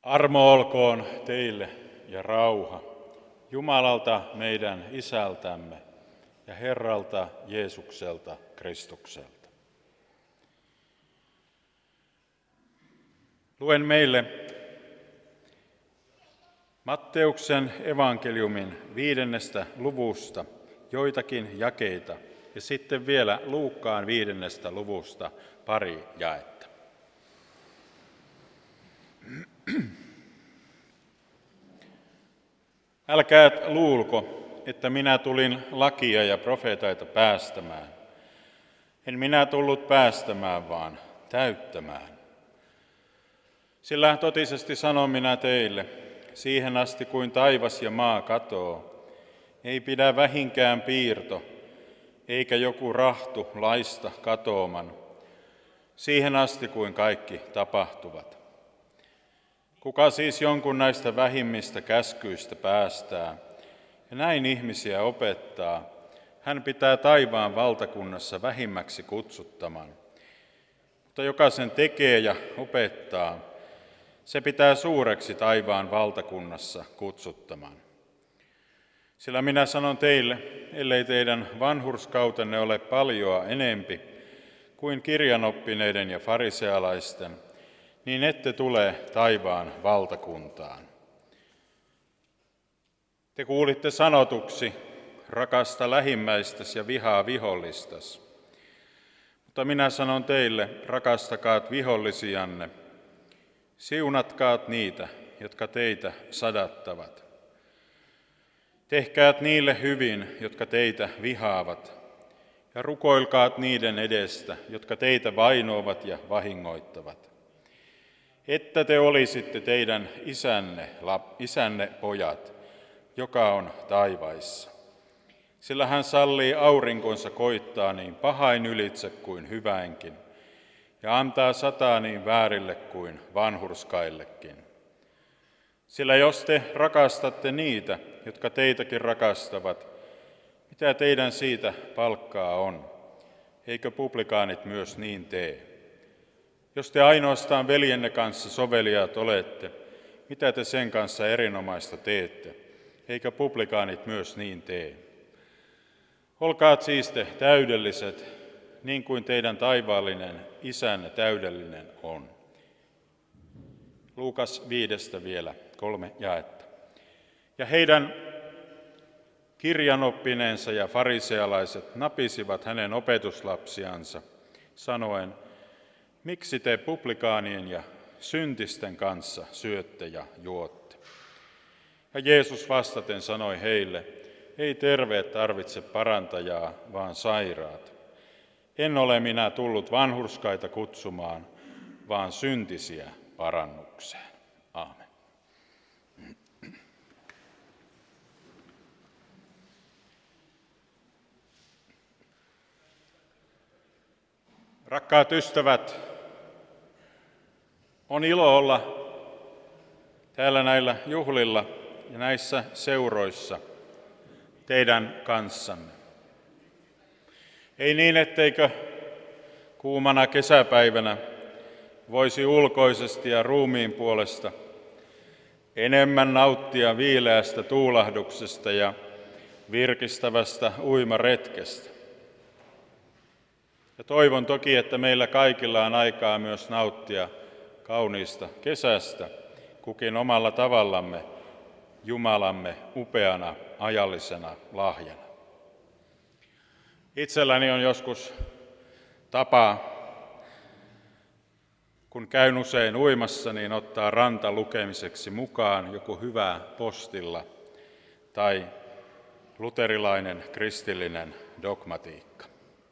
Armo olkoon teille ja rauha Jumalalta meidän Isältämme ja Herralta Jeesukselta Kristukselta. Luen meille Matteuksen evankeliumin 5. luvusta joitakin jakeita ja sitten vielä Luukkaan 5. luvusta pari jaetta. Älkää luulko, että minä tulin lakia ja profeetaita päästämään. En minä tullut päästämään, vaan täyttämään. Sillä totisesti sanon minä teille, siihen asti kuin taivas ja maa katoo, ei pidä vähinkään piirto, eikä joku rahtu laista katooman, siihen asti kuin kaikki tapahtuvat. Kuka siis jonkun näistä vähimmistä käskyistä päästää ja näin ihmisiä opettaa, hän pitää taivaan valtakunnassa vähimmäksi kutsuttaman. Mutta joka sen tekee ja opettaa, se pitää suureksi taivaan valtakunnassa kutsuttaman. Sillä minä sanon teille, ellei teidän vanhurskautenne ole paljoa enempi kuin kirjanoppineiden ja farisealaisten, niin ette tule taivaan valtakuntaan. Te kuulitte sanotuksi, rakasta lähimmäistäsi ja vihaa vihollistasi. Mutta minä sanon teille, rakastakaat vihollisianne, siunatkaat niitä, jotka teitä sadattavat. Tehkäät niille hyvin, jotka teitä vihaavat, ja rukoilkaat niiden edestä, jotka teitä vainoavat ja vahingoittavat. Että te olisitte teidän isänne pojat, joka on taivaissa. Sillä hän sallii aurinkonsa koittaa niin pahain ylitse kuin hyväinkin, ja antaa sataa niin väärille kuin vanhurskaillekin. Sillä jos te rakastatte niitä, jotka teitäkin rakastavat, mitä teidän siitä palkkaa on? Eikö publikaanit myös niin tee? Jos te ainoastaan veljenne kanssa soveliaat olette, mitä te sen kanssa erinomaista teette? Eikö publikaanit myös niin tee? Olkaat siis te täydelliset, niin kuin teidän taivaallinen Isänne täydellinen on. Luukas 5 vielä 3 jaetta. Ja heidän kirjanoppineensa ja farisealaiset napisivat hänen opetuslapsiansa, sanoen, miksi te publikaanien ja syntisten kanssa syötte ja juotte? Ja Jeesus vastaten sanoi heille, ei terveet tarvitse parantajaa, vaan sairaat. En ole minä tullut vanhurskaita kutsumaan, vaan syntisiä parannukseen. Aamen. Rakkaat ystävät, on ilo olla täällä näillä juhlilla ja näissä seuroissa teidän kanssanne. Ei niin, etteikö kuumana kesäpäivänä voisi ulkoisesti ja ruumiin puolesta enemmän nauttia viileästä tuulahduksesta ja virkistävästä uimaretkestä. Ja toivon toki, että meillä kaikilla on aikaa myös nauttia kauniista kesästä, kukin omalla tavallamme, Jumalamme upeana ajallisena lahjana. Itselläni on joskus tapa, kun käyn usein uimassa, niin ottaa rantalukemiseksi mukaan joku hyvä postilla tai luterilainen kristillinen dogmatiikka.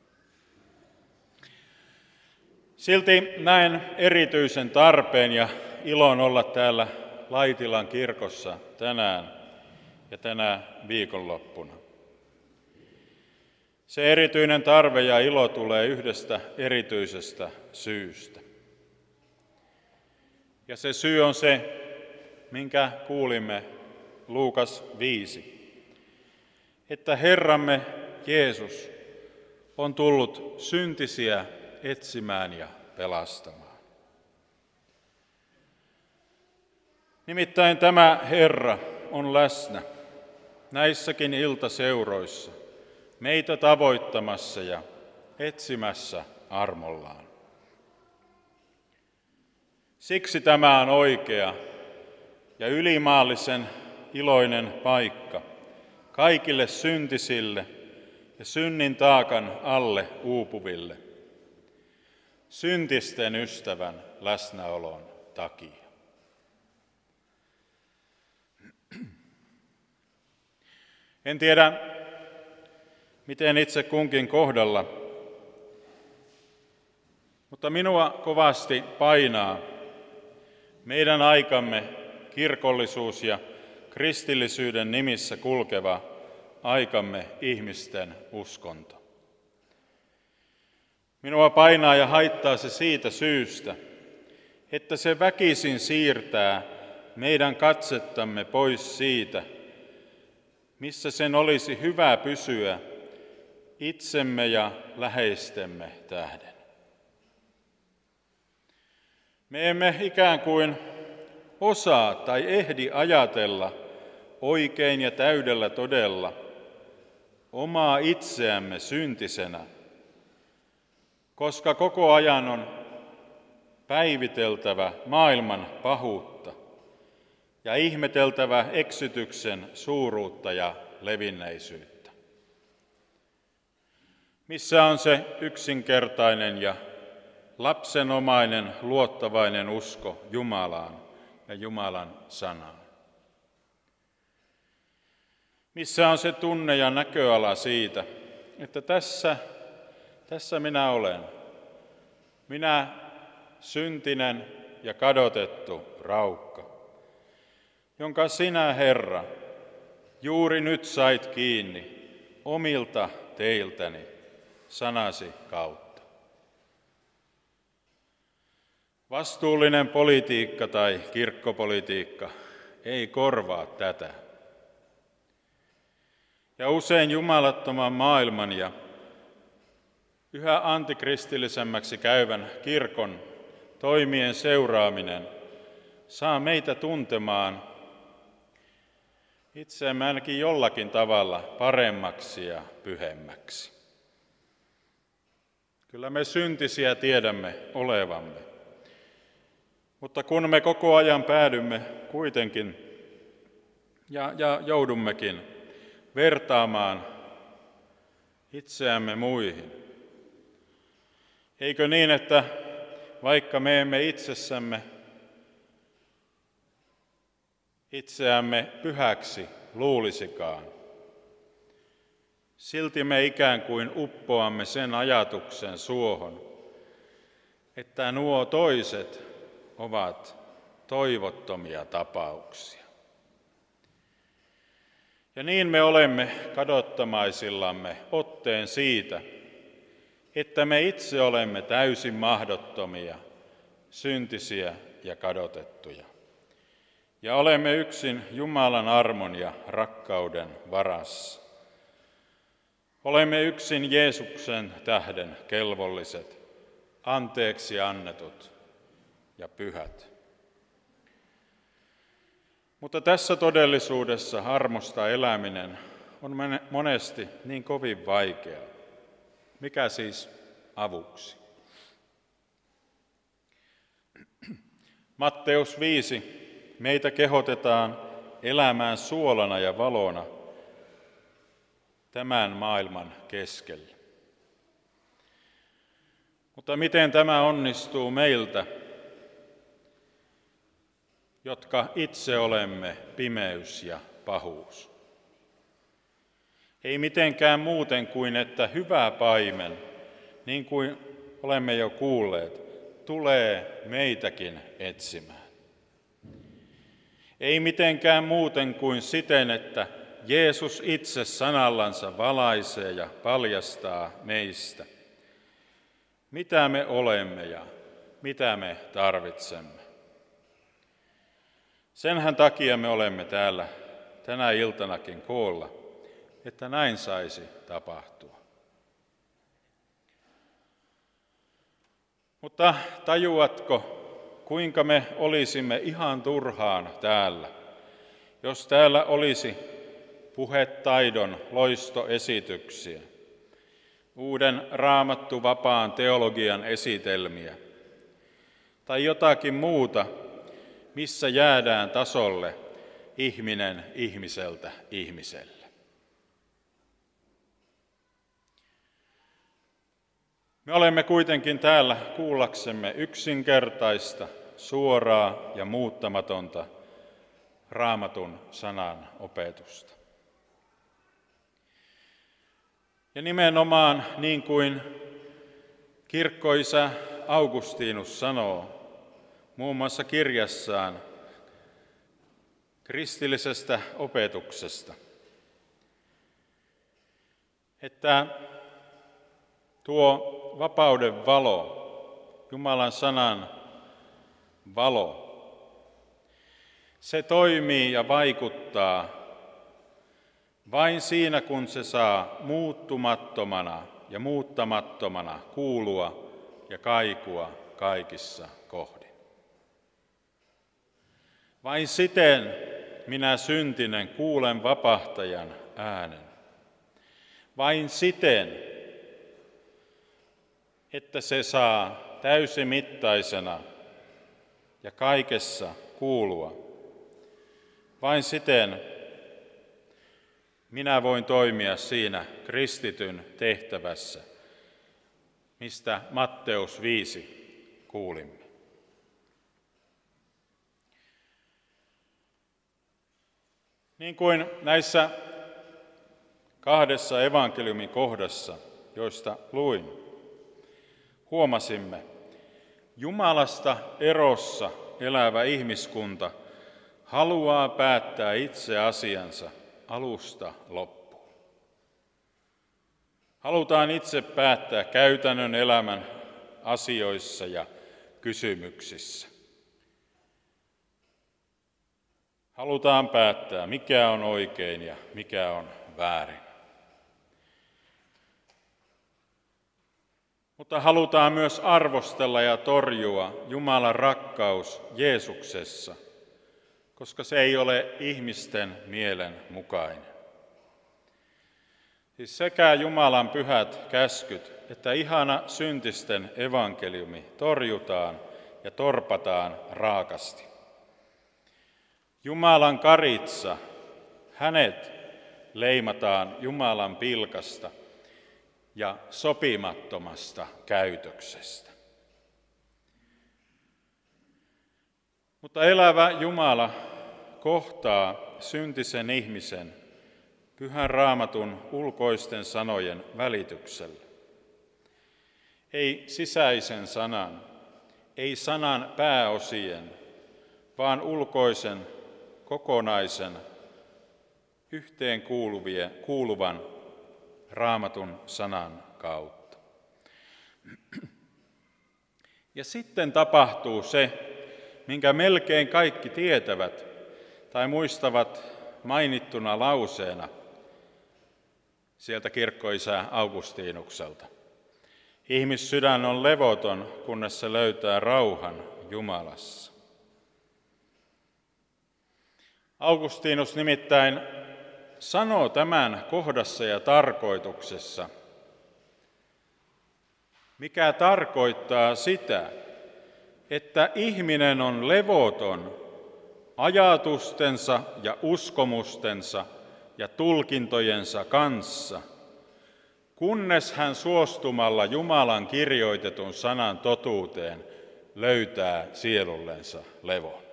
Silti näen erityisen tarpeen ja ilon olla täällä Laitilan kirkossa tänään ja tänä viikonloppuna. Se erityinen tarve ja ilo tulee yhdestä erityisestä syystä. Ja se syy on se, minkä kuulimme Luukas 5, että Herramme Jeesus on tullut syntisiä etsimään ja pelastamaan. Nimittäin tämä Herra on läsnä näissäkin iltaseuroissa, meitä tavoittamassa ja etsimässä armollaan. Siksi tämä on oikea ja ylimaallisen iloinen paikka kaikille syntisille ja synnin taakan alle uupuville, syntisten ystävän läsnäolon takia. En tiedä, miten itse kunkin kohdalla, mutta minua kovasti painaa meidän aikamme kirkollisuus ja kristillisyyden nimissä kulkeva aikamme ihmisten uskonto. Minua painaa ja haittaa se siitä syystä, että se väkisin siirtää meidän katsettamme pois siitä, missä sen olisi hyvä pysyä itsemme ja läheistemme tähden. Me emme ikään kuin osaa tai ehdi ajatella oikein ja täydellä todella omaa itseämme syntisenä, koska koko ajan on päiviteltävä maailman pahuutta ja ihmeteltävä eksytyksen suuruutta ja levinneisyyttä. Missä on se yksinkertainen ja lapsenomainen luottavainen usko Jumalaan ja Jumalan sanaan? Missä on se tunne ja näköala siitä, että tässä minä olen, minä syntinen ja kadotettu raukka, jonka sinä, Herra, juuri nyt sait kiinni omilta teiltäni sanasi kautta. Vastuullinen politiikka tai kirkkopolitiikka ei korvaa tätä. Ja usein jumalattoman maailman ja yhä antikristillisemmäksi käyvän kirkon toimien seuraaminen saa meitä tuntemaan itseämme ainakin jollakin tavalla paremmaksi ja pyhemmäksi. Kyllä me syntisiä tiedämme olevamme, mutta kun me koko ajan päädymme kuitenkin ja joudummekin vertaamaan itseämme muihin, eikö niin, että vaikka me emme itseämme pyhäksi luulisikaan, silti me ikään kuin uppoamme sen ajatuksen suohon, että nuo toiset ovat toivottomia tapauksia. Ja niin me olemme kadottamaisillamme otteen siitä, että me itse olemme täysin mahdottomia, syntisiä ja kadotettuja. Ja olemme yksin Jumalan armon ja rakkauden varassa. Olemme yksin Jeesuksen tähden kelvolliset, anteeksi annetut ja pyhät. Mutta tässä todellisuudessa armosta eläminen on monesti niin kovin vaikeaa. Mikä siis avuksi? Matteus 5. Meitä kehotetaan elämään suolana ja valona tämän maailman keskellä. Mutta miten tämä onnistuu meiltä, jotka itse olemme pimeys ja pahuus? Ei mitenkään muuten kuin, että hyvä paimen, niin kuin olemme jo kuulleet, tulee meitäkin etsimään. Ei mitenkään muuten kuin siten, että Jeesus itse sanallansa valaisee ja paljastaa meistä, mitä me olemme ja mitä me tarvitsemme. Senhän takia me olemme täällä tänä iltanakin koolla, että näin saisi tapahtua. Mutta tajuatko, kuinka me olisimme ihan turhaan täällä, jos täällä olisi puhetaidon loistoesityksiä, uuden raamattuvapaan teologian esitelmiä tai jotakin muuta, missä jäädään tasolle ihminen ihmiseltä ihmiselle. Me olemme kuitenkin täällä kuullaksemme yksinkertaista, suoraa ja muuttamatonta Raamatun sanan opetusta. Ja nimenomaan niin kuin kirkkoisä Augustinus sanoo muun muassa kirjassaan kristillisestä opetuksesta, että tuo vapauden valo, Jumalan sanan valo, se toimii ja vaikuttaa vain siinä, kun se saa muuttumattomana ja muuttamattomana kuulua ja kaikua kaikissa kohdin. Vain siten minä syntinen kuulen vapahtajan äänen. Vain siten, että se saa täysimittaisena ja kaikessa kuulua. Vain siten minä voin toimia siinä kristityn tehtävässä, mistä Matteus 5 kuulimme. Niin kuin näissä kahdessa evankeliumin kohdassa, joista luin, huomasimme, Jumalasta erossa elävä ihmiskunta haluaa päättää itse asiansa alusta loppuun. Halutaan itse päättää käytännön elämän asioissa ja kysymyksissä. Halutaan päättää, mikä on oikein ja mikä on väärin. Mutta halutaan myös arvostella ja torjua Jumalan rakkaus Jeesuksessa, koska se ei ole ihmisten mielen mukainen. Siis sekä Jumalan pyhät käskyt että ihana syntisten evankeliumi torjutaan ja torpataan raakasti. Jumalan karitsa, hänet leimataan Jumalan pilkasta ja sopimattomasta käytöksestä. Mutta elävä Jumala kohtaa syntisen ihmisen Pyhän Raamatun ulkoisten sanojen välityksellä. Ei sisäisen sanan, ei sanan pääosien, vaan ulkoisen, kokonaisen, yhteen kuuluvan Raamatun sanan kautta. Ja sitten tapahtuu se, minkä melkein kaikki tietävät tai muistavat mainittuna lauseena sieltä kirkkoisä Augustinukselta. Ihmissydän on levoton, kunnes se löytää rauhan Jumalassa. Augustinus nimittäin sanoo tämän kohdassa ja tarkoituksessa, mikä tarkoittaa sitä, että ihminen on levoton ajatustensa ja uskomustensa ja tulkintojensa kanssa, kunnes hän suostumalla Jumalan kirjoitetun sanan totuuteen löytää sielullensa levon.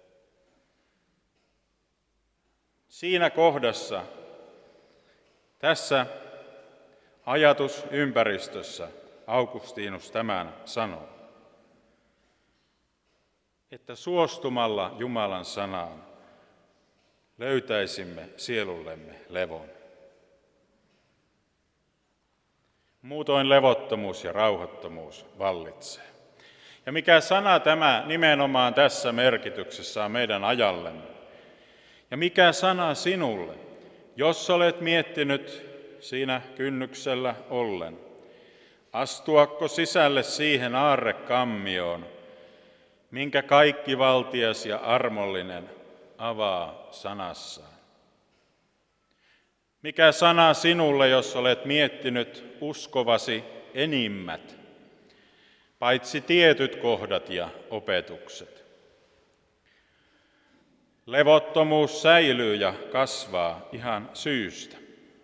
Siinä kohdassa, tässä ajatusympäristössä Augustinus tämän sanoo, että suostumalla Jumalan sanaan löytäisimme sielullemme levon. Muutoin levottomuus ja rauhattomuus vallitsee. Ja mikä sana tämä nimenomaan tässä merkityksessä on meidän ajallemme? Ja mikä sana sinulle, jos olet miettinyt siinä kynnyksellä ollen, astuako sisälle siihen aarrekammioon, minkä kaikkivaltias ja armollinen avaa sanassaan. Mikä sana sinulle, jos olet miettinyt uskovasi enimmät, paitsi tietyt kohdat ja opetukset? Levottomuus säilyy ja kasvaa ihan syystä.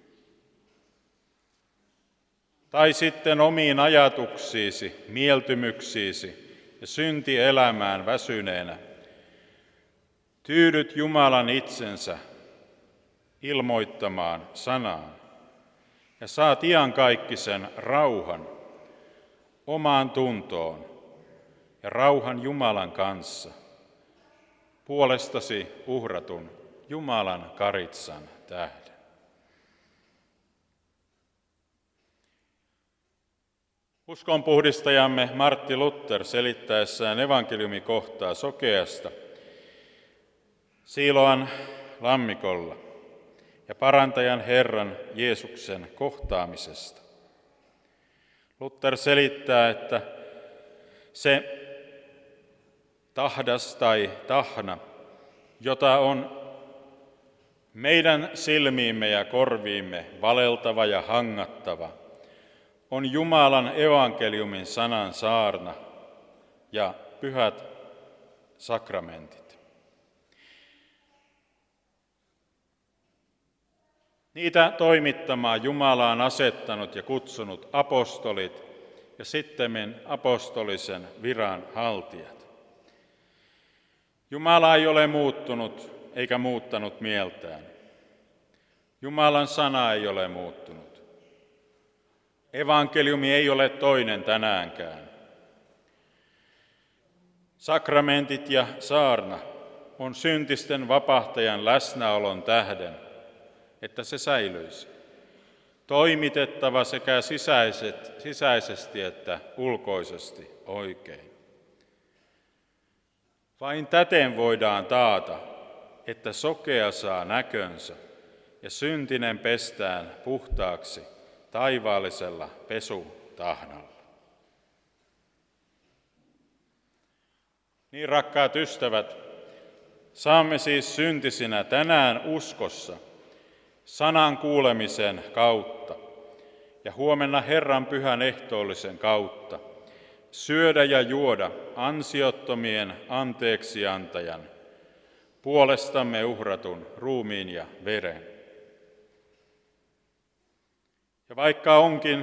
Tai sitten omiin ajatuksiisi, mieltymyksiisi ja syntielämään väsyneenä tyydyt Jumalan itsensä ilmoittamaan sanaan ja saat iankaikkisen rauhan omaan tuntoon ja rauhan Jumalan kanssa, puolestasi uhratun Jumalan karitsan tähden. Uskonpuhdistajamme Martti Luther selittäessään evankeliumikohtaa sokeasta Siloan lammikolla ja parantajan Herran Jeesuksen kohtaamisesta. Luther selittää, että se tahdas tai tahna, jota on meidän silmiimme ja korviimme valeltava ja hangattava, on Jumalan evankeliumin sanan saarna ja pyhät sakramentit. Niitä toimittamaan Jumala on asettanut ja kutsunut apostolit ja sittemmin apostolisen viran haltijat. Jumala ei ole muuttunut eikä muuttanut mieltään. Jumalan sana ei ole muuttunut. Evankeliumi ei ole toinen tänäänkään. Sakramentit ja saarna on syntisten vapahtajan läsnäolon tähden, että se säilyisi. Toimitettava sekä sisäisesti että ulkoisesti oikein. Vain täten voidaan taata, että sokea saa näkönsä ja syntinen pestään puhtaaksi taivaallisella pesutahnalla. Niin, rakkaat ystävät, saamme siis syntisinä tänään uskossa sanan kuulemisen kautta ja huomenna Herran pyhän ehtoollisen kautta syödä ja juoda ansiottomien anteeksiantajan, puolestamme uhratun ruumiin ja veren. Ja vaikka onkin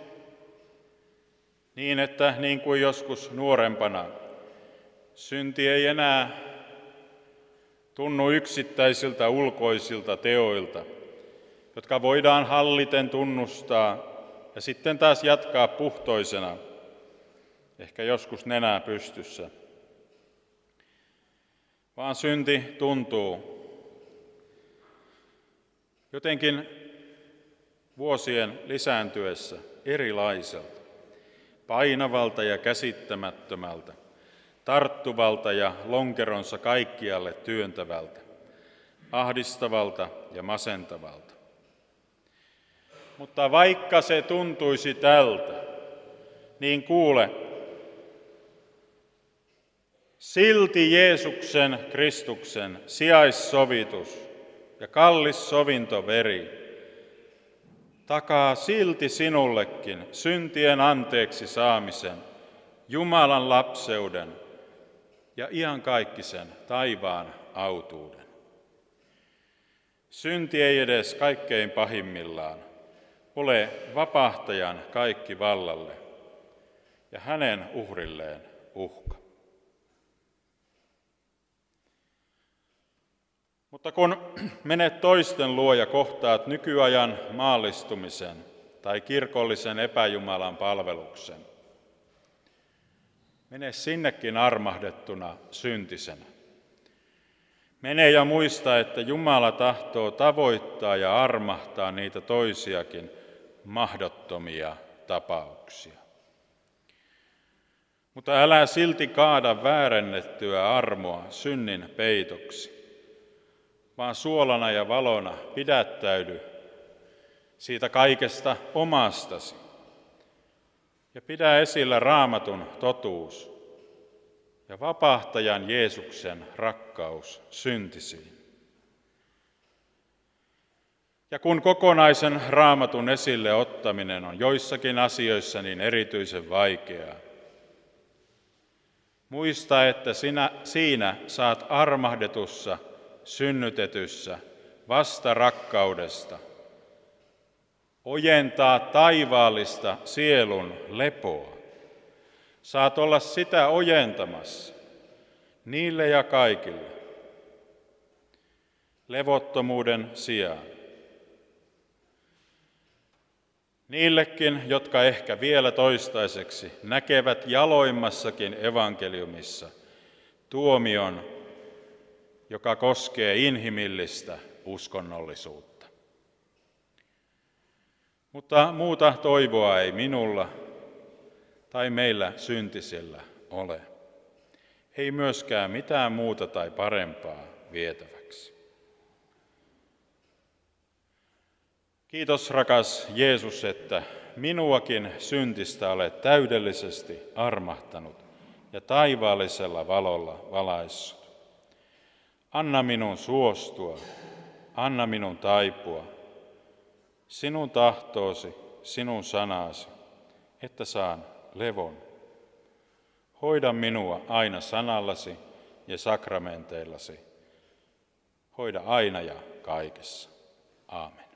niin, että niin kuin joskus nuorempana, synti ei enää tunnu yksittäisiltä ulkoisilta teoilta, jotka voidaan halliten tunnustaa ja sitten taas jatkaa puhtoisena, ehkä joskus nenää pystyssä, vaan synti tuntuu jotenkin vuosien lisääntyessä erilaiselta, painavalta ja käsittämättömältä, tarttuvalta ja lonkeronsa kaikkialle työntävältä, ahdistavalta ja masentavalta. Mutta vaikka se tuntuisi tältä, niin kuule, silti Jeesuksen Kristuksen sijaissovitus ja kallis sovintoveri takaa silti sinullekin syntien anteeksi saamisen, Jumalan lapseuden ja iankaikkisen taivaan autuuden. Synti ei edes kaikkein pahimmillaan ole vapahtajan kaikki vallalle ja hänen uhrilleen uhka. Mutta kun menet toisten luo ja kohtaat nykyajan maallistumisen tai kirkollisen epäjumalan palveluksen, mene sinnekin armahdettuna syntisenä. Mene ja muista, että Jumala tahtoo tavoittaa ja armahtaa niitä toisiakin mahdottomia tapauksia. Mutta älä silti kaada väärennettyä armoa synnin peitoksi, vaan suolana ja valona pidättäydy siitä kaikesta omastasi ja pidä esillä Raamatun totuus ja vapahtajan Jeesuksen rakkaus syntisiin. Ja kun kokonaisen Raamatun esille ottaminen on joissakin asioissa niin erityisen vaikeaa, muista, että siinä saat armahdetussa, synnytetyssä vasta rakkaudesta ojentaa taivaallista sielun lepoa. Saat olla sitä ojentamassa niille ja kaikille levottomuuden sijaan. Niillekin, jotka ehkä vielä toistaiseksi näkevät jaloimmassakin evankeliumissa tuomion, joka koskee inhimillistä uskonnollisuutta. Mutta muuta toivoa ei minulla tai meillä syntisillä ole. Ei myöskään mitään muuta tai parempaa vietäväksi. Kiitos, rakas Jeesus, että minuakin syntistä olet täydellisesti armahtanut ja taivaallisella valolla valaissut. Anna minun suostua, anna minun taipua, sinun tahtoosi, sinun sanasi, että saan levon. Hoida minua aina sanallasi ja sakramenteillasi. Hoida aina ja kaikessa. Aamen.